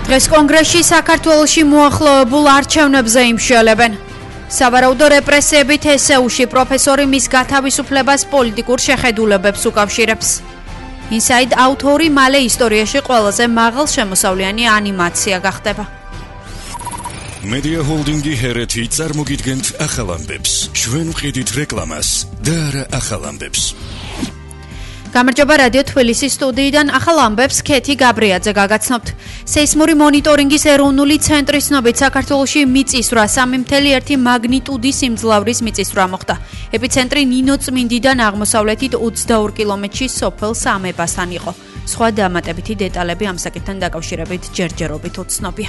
დღეს კონგრესში საქართველოში მოახლოებულ არჩევნებზე იმშელებენ. სავარაუდო რეპრესიებით ესეუში პროფესორი მის გათავისუფლებას პოლიტიკურ შეხედულებებს უკავშირებს. Inside ავტორი მალე ისტორიაში ყველაზე მაღალშემოსავლიანი ანიმაცია გახდება. Media Holding-ი ჰერეთი წარმოგიდგენთ ახალ ამბებს. ჩვენ ვყიდით რეკლამას და არა ახალ ამბებს. გამარჯობა რადიო თბილისის სტუდიიდან ახალ ამბებს ქეთი გაბრიაძე გაგაცნობთ. სეისმური მონიტორინგის ეროვნული ცენტრის ცნობით საქართველოში მიწისძვრა 3.1 მაგნიტუდის სიმძლავრის მიწისძვრა მოხდა. ეპიცენტრი ნინოწმინდიდან აღმოსავლეთით 22 კილომეტრში სოფელ სამებასთან იყო. სხვა დამატებითი დეტალები ამ საკითხთან დაკავშირებით ჯერჯერობით უცნობია.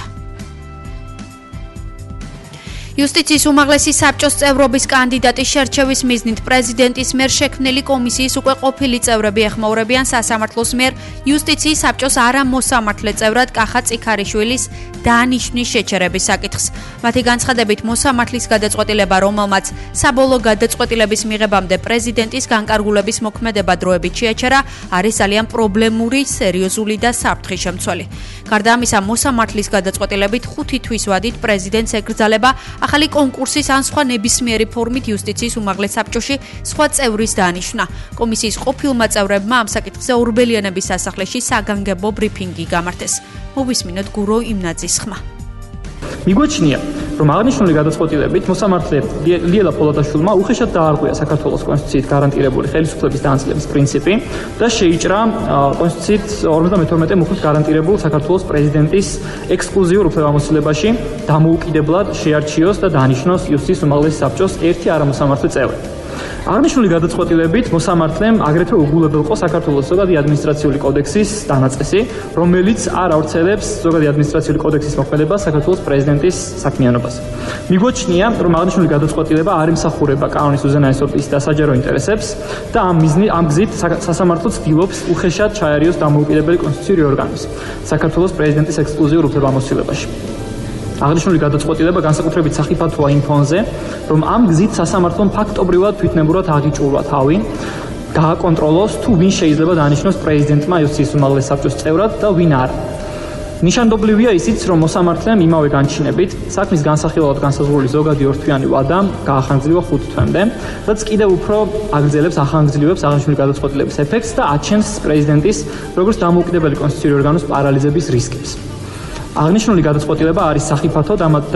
Იუსტიციის უმაღლესი საბჭოს წევრობის კანდიდატის შერჩევის მიზნით პრეზიდენტის მიერ შექმნილი კომისიის უკვე ყოფილი წევრები ეხმაურებიან სასამართლოს მიერ იუსტიციის საბჭოს არამოსამართლე წევრად კახა წიქარიშვილის დანიშნვის შეჩერების საკითხს. მათი განცხადებით მოსამართლის გადაწყვეტილება, რომელმაც საბოლოო გადაწყვეტილების მიღებამდე პრეზიდენტის განკარგულების მოქმედება დროებით შეაჩერა, არის ძალიან პრობლემური, სერიოზული და საფრთხის შემცველი. გარდა ამისა, მოსამართლის გადაწყვეტილებით 5 თვის ვადით პრეზიდენტს ეკრძალება ახალი კონკურსის ან სხვა ნებისმიერი ფორმით იუსტიციის უმაღლეს საბჭოში სხვა წევრის დანიშვნა. კომისიის ყოფილმა წევრებმა ამ საკითხზე ორბელიანების სასახლეში საგანგებო ბრიფინგი გამართეს. მოვისმინოთ გურო იმნაძის ხმა. მიგვაჩნია, რომ აღნიშნული გადაწყვეტილებით მოსამართლე ლიელა პოლატაშვილმა უხეშად დაარღვია საქართველოს კონსტიტუციით გარანტირებული ხელისუფლების დანაწილების პრინციპი და შეიჭრა კონსტიტუციით 52 მუხლით გარანტირებულ საქართველოს პრეზიდენტის ექსკლუზიურ უფლებამოსილებაში დამოუკიდებლად შეარჩიოს და დანიშნოს იუსტიციის უმაღლესი საბჭოს ერთი არამოსამართლე წევრი. აღნიშნული გადაწყვეტილებით მოსამართლემ აგრეთვე უგულებელყო საქართველოს ზოგადი ადმინისტრაციული კოდექსის დანაწესი, რომელიც არ ავრცელებს ზოგადი ადმინისტრაციული კოდექსის მოქმედებას საქართველოს პრეზიდენტის საქმიანობას. მიგვაჩნია, რომ აღნიშნული გადაწყვეტილება არ ემსახურება კანონის უზენაესობის და საჯარო ინტერესებს და ამ გზით სასამართლო ცდილობს უხეშად ჩაერიოს დამოუკიდებელი კონსტიტუციური ორგანოს საქართველოს პრეზიდენტის ექსკლუზიურ უფლებამოსილებაში. აღნიშნული გადაწყვეტილება განსაკუთრებით სახიფათოა იმ ფონზე, რომ ამ გზით სასამართლომ ფაქტობრივად თვითნებურად აღიჭურვა თავი, გააკონტროლოს თუ ვინ შეიძლება დანიშნოს პრეზიდენტმა იუსტიციის უმაღლეს საბჭოს წევრად და ვინ არა. ნიშანდობლივია ისიც, რომ მოსამართლემ იმავე განჩინებით საქმის განსახილველად განსაზღვრული ზოგადი ორთვიანი ვადა გაახანგრძლივა 5 თვემდე, რაც კიდევ უფრო აგრძელებს ახანგრძლივებს აღნიშნული გადაწყვეტილების ეფექტს და აჩენს პრეზიდენტის როგორც დამოუკიდებელი კონსტიტუციური ორგანოს პარალიზების რისკებს. აღნიშნული გადაწყვეტილება არის სახიფათო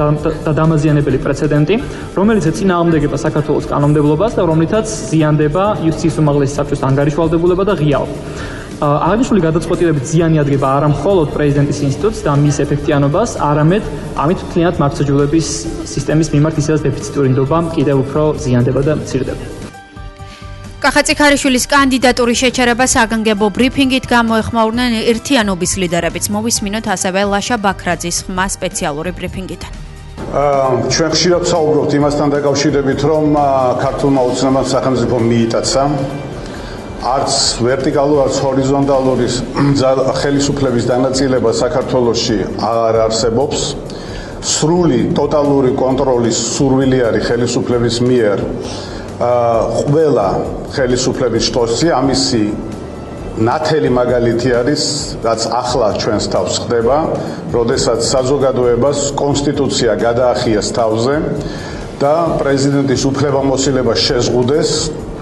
და დამაზიანებელი პრეცედენტი, რომელიც ეწინააღმდეგება საქართველოს კანონმდებლობას და რომლითაც ზიანდება იუსტიციის უმაღლესი საბჭოს ანგარიშვალდებულება და ღიაობა. აღნიშნული გადაწყვეტილებით ზიანი ადგება არა მხოლოდ პრეზიდენტის ინსტიტუტს და მის ეფექტიანობას, არამედ ამით მთლიანად მართლმსაჯულების სისტემის მიმართ ისედაც დეფიციტური ნდობა კიდევ უფრო ზიანდება და მცირდება. კახა წიქარიშვილის კანდიდატურის შეჩერება საგანგებო ბრიფინგით გამოეხმაურნენ ერთიანობის ლიდერებიც. მოვისმინოთ ასევე ლაშა ბაქრაძის ხმა სპეციალური ბრიფინგიდან. ჩვენ ხშირად საუბრობთ იმასთან დაკავშირებით, რომ ქართულმა ოცნებამ სახელმწიფო მიიტაცა. არც ვერტიკალური, არც ჰორიზონტალური ხელისუფლების დანაწილება საქართველოში აღარ არსებობს. სრული ტოტალური კონტროლის სურვილი არის ხელისუფლების მიერ ყველა ხელისუფლების შტოსი, ამისი ნათელი მაგალითი არის, რაც ახლა ჩვენს თავს ხდება, როდესაც საზოგადოებას კონსტიტუცია გადაახიეს თავზე და პრეზიდენტის უფლებამოსილება შეზღუდეს.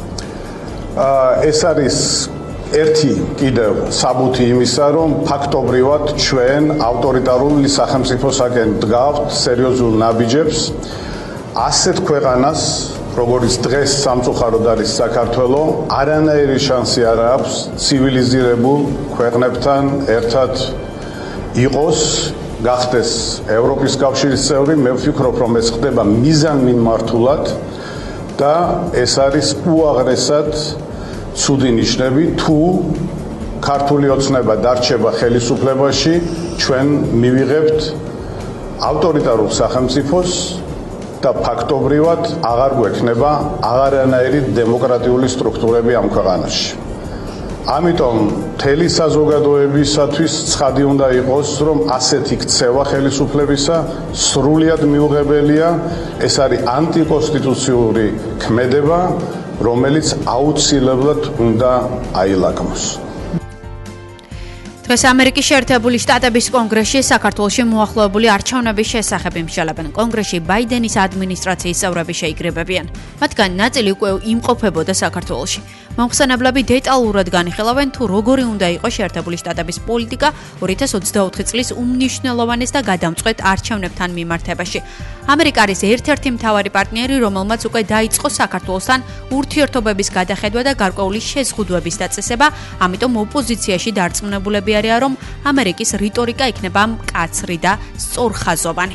ეს არის ერთი კიდევ საბუთი იმისა, რომ ფაქტობრივად ჩვენ ავტორიტარული სახელმწიფოსაკენ დგავთ სერიოზულ ნაბიჯებს ასეთ ქვეყანას, როგორც დღეს სამწუხაროდ არის საქართველო, არანაირი შანსი არ აქვს ცივილიზირებულ ქვეყნებთან ერთად იყოს, გახდეს ევროპის კავშირის წევრი. მე ვფიქრობ, რომ ეს ხდება მიზანმიმართულად და ეს არის უაღრესად ცუდი ნიშნები, თუ ქართული ოცნება დარჩება ხელისუფლებაში, ჩვენ მივიღებთ ავტორიტარულ სახელმწიფოს და ფაქტობრივად აღარ გვექნება აღარანაირი დემოკრატიული სტრუქტურები ამ ქვეყანაში. ამიტომ მთელი საზოგადოებისათვის ცხადი უნდა იყოს, რომ ასეთი ქცევა ხელისუფლებისა სრულიად მიუღებელია. ეს არის ანტიკონსტიტუციური ქმედება, რომელიც აუცილებლად უნდა აილაგოს. დღეს ამერიკის შეერთებული შტატების კონგრესში საქართველოში მოახლოებული არჩევნების შესახებ იმსჯელებენ. კონგრესში ბაიდენის ადმინისტრაციის წევრები შეიკრიბებიან. მათგან ნაწილი უკვე იმყოფებოდა საქართველოში. მომხსენებლები დეტალურად განიხილავენ თუ როგორი უნდა იყოს შეერთებული შტატების პოლიტიკა 2024 წლის უმნიშვნელოვანეს და გადამწყვეტ არჩევნებთან მიმართებაში. ამერიკა არის ერთ-ერთი მთავარი პარტნიორი, რომელმაც უკვე დაიწყო საქართველოსთან ურთიერთობების გადახედვა და გარკვეული შეზღუდვების დაწესება, ამიტომ ოპოზიციაში დარწმუნებულები არიან, რომ ამერიკის რიტორიკა იქნება მკაცრი და სწორხაზოვანი.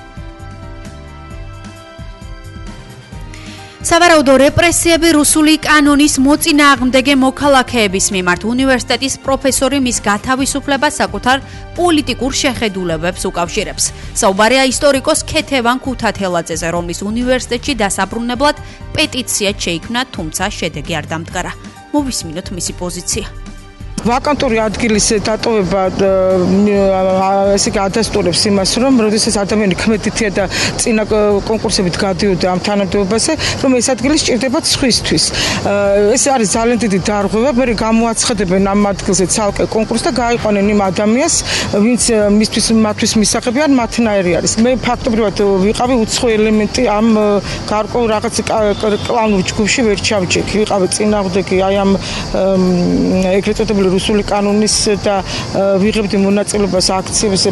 სავარაუდო რეპრესიები რუსული კანონის მოწინააღმდეგე მოქალაქეების მიმართ უნივერსიტეტის პროფესორი მის გათავისუფლებას საკუთარ პოლიტიკურ შეხედულებებს უკავშირებს. საუბარია ისტორიკოს ქეთევან ქუთათელაძეზე, რომლის უნივერსიტეტში დასაბრუნებლად პეტიცია შეიქმნა, თუმცა შედეგი არ დამდგარა. მოვისმინოთ მისი პოზიცია. ვაკანტური ადგილის დატოვება ესე იგი ადასტურებს იმას, რომ როდესაც ადამიანი ქმედითია და წინა კონკურსებით გადიოდა ამ თანამდებობაზე, რომ ეს ადგილი სჭირდება სხვისთვის. ეს არის ძალიან დიდი დარღვევა, მე გამოაცხადებენ ამ ადგილზე ცალკე კონკურსს და გაიყვანენ იმ ადამიანს, ვინც მისთვის მისაღები ან მათნაირი არის. მე ფაქტობრივად ვიყავი უცხო ელემენტი ამ გარკვეულ რაღაც კლანურ ჯგუფში ვერ ჩავჭიქი, ვიყავი წინააღმდეგი აი ამ ეგრეთ წოდებული რუსული კანონის და ვიღებდი მონაწილეობას აქციებზე.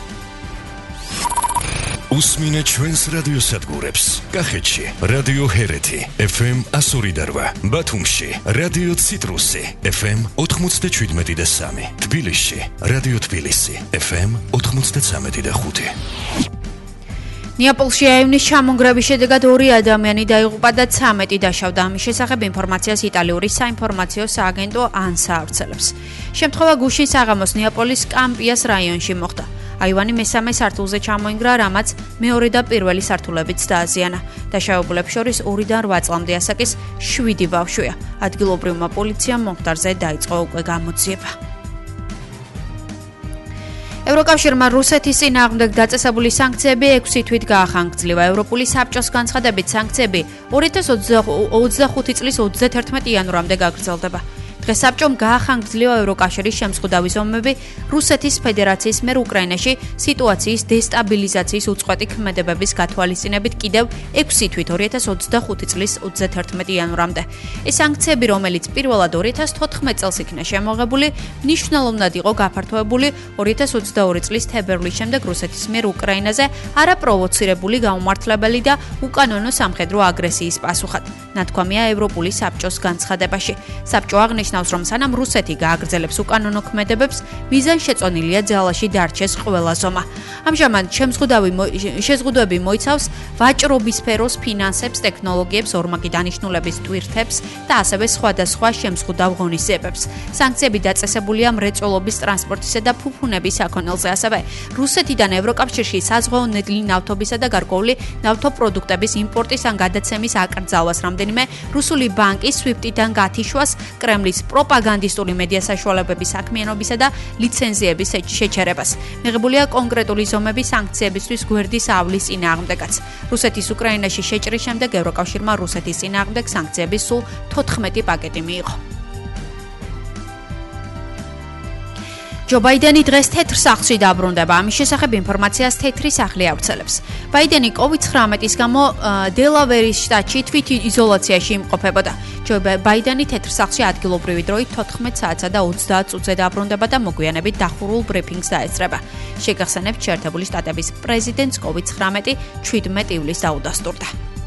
უსმინეთ ჩვენს რადიოსადგურებს. კახეთში რადიო ჰერეთი FM 102.8, ბათუმში რადიო ციტრუსი FM 97.3, თბილისში რადიო თბილისი FM 93.5. ნეაპოლში აივნის ჩამონგრევის შედეგად 2 ადამიანი დაიღუპა და 13 დაშავდა. ამის შესახებ ინფორმაციას იტალიური საინფორმაციო სააგენტო ANSA ავრცელებს. შემთხვევა გუშინ საღამოს ნეაპოლის კამპიას რაიონში მოხდა. აივანი მესამე სართულზე ჩამოინგრა, რამაც მეორე და პირველი სართულებიც დააზიანა. დაშავებულებს შორის 2-დან 8 წლამდე ასაკის 7 ბავშვია. ადგილობრივმა პოლიციამ მომხდარზე დაიწყო უკვე გამოძიება. ევროკავშირმა რუსეთის წინააღმდეგ დაწესებული სანქციები 6 თვით გაახანგრძლივა. ევროპული საბჭოს განცხადებით სანქციები 2025 წლის 31 იანვრამდე გაგრძელდება. დღეს საბჭომ გაახანგრძლივა ევროკავშირის შემზღუდავი ზომები რუსეთის ფედერაციის მიერ უკრაინაში სიტუაციის დესტაბილიზაციის უწყვეტი ქმედებების გათვალისწინებით კიდევ 6 თვით 2025 წლის 31 იანვრამდე. ეს სანქციები, რომელიც პირველად 2014 წელს იქნა შემოღებული, მნიშვნელოვნად იყო გაფართოებული 2022 წლის თებერვლის შემდეგ რუსეთის მიერ უკრაინაზე არაპროვოცირებული გაუმართლებელი და უკანონო სამხედრო აგრესიის პასუხად. ნათქვამია ევროპული საბჭოს განცხადებაში. საბჭო აღნიშნავს, რომ სანამ რუსეთი გააგრძელებს უკანონო ქმედებებს, მიზანშეწონილია ძალაში დარჩეს ყველა ზომა. ამჟამად შეზღუდვები მოიცავს ვაჭრობის სფეროს ფინანსებს, ტექნოლოგიებს, ორმაგი დანიშნულების ტვირთებს და ასევე სხვადასხვა შემზღუდავ ღონისძიებებს. სანქციები დაწესებულია მრეწველობის, ტრანსპორტისა და ფუფუნების საქონელზე, ასევე რუსეთიდან ევროკავშირში საზღვაო ნედლი ნავთობისა და გარკვეული ნავთობპროდუქტების იმპორტის ან გადაცემის აკრძალვას, რამდენიმე რუსული ბანკის SWIFT-დან გათიშვას, კრემლის პროპაგანდისტული მედია საშუალებების საქმიანობისა და ლიცენზიების შეჩერებას. მიღებულია კონკრეტული ზომები სანქციებისთვის გვერდის ავლის წინააღმდეგაც. რუსეთის უკრაინაში შეჭრის შემდეგ ევროკავშირმა რუსეთის წინააღმდეგ სანქციების სულ 14 პაკეტი მიიღო. ჯო ბაიდენი დღეს თეთრ სახლში დაბრუნდება. ამის შესახებ ინფორმაციას თეთრი სახლი ავრცელებს. ბაიდენი COVID-19-ის გამო დელავერის შტატში თვით იზოლაციაში იმყოფებოდა. ჯო ბაიდენი თეთრ სახლში ადგილობრივი დროით 14 საათსა და 30 წუთზე დაბრუნდება და მოგვიანებით დახურულ ბრიფინგს დაესწრება. შეგახსენებთ, შეერთებული შტატების პრეზიდენტს COVID-19 17 ივლისს დაუდასტურდა.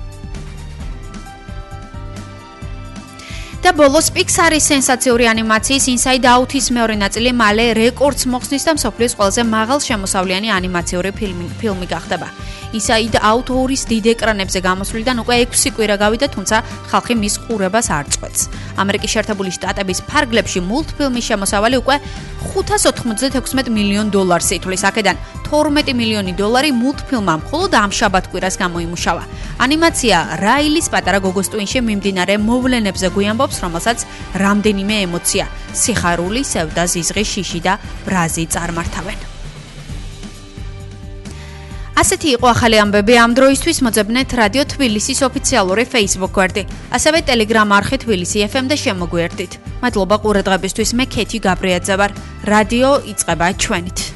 და ბოლოს Pixar-ის სენსაციური ანიმაციის Inside Out-ის მეორე ნაწილი მალე რეკორდს მოხსნის და მსოფლიოს ყველაზე მაღალ შემოსავლიანი ანიმაციური ფილმი გახდება. Inside Out 2-ის დიდ ეკრანებზე გამოსვლიდან უკვე 6 კვირა გავიდა, თუმცა ხალხი მის ყურებას არ წყვეტს. ამერიკის შეერთებული შტატების ფარგლებში მულტფილმის შემოსავალი უკვე $596 მილიონ ითვლის. აქედან $12 მილიონი მულტფილმმა მხოლოდ ამ შაბათ-კვირას გამოიმუშავა. ანიმაცია რაილის პატარა გოგოს ტვინში მიმდინარე მოვლენებზე გვიამბობს, რომელსაც რამდენიმე ემოცია, სიხარული, სევდა, ზიზღი, შიში და ბრაზი წარმართავენ. ასეთი იყო ახალი ამბები ამ დროისთვის მოძებნეთ რადიო თბილისის ოფიციალური Facebook გვერდი, ასევე Telegram არხი თბილისი FM და შემოგვიერთდით. მადლობა ყურადღებისთვის, მე ქეთი გაბრიაძე ვარ. რადიო იწყება ჩვენით.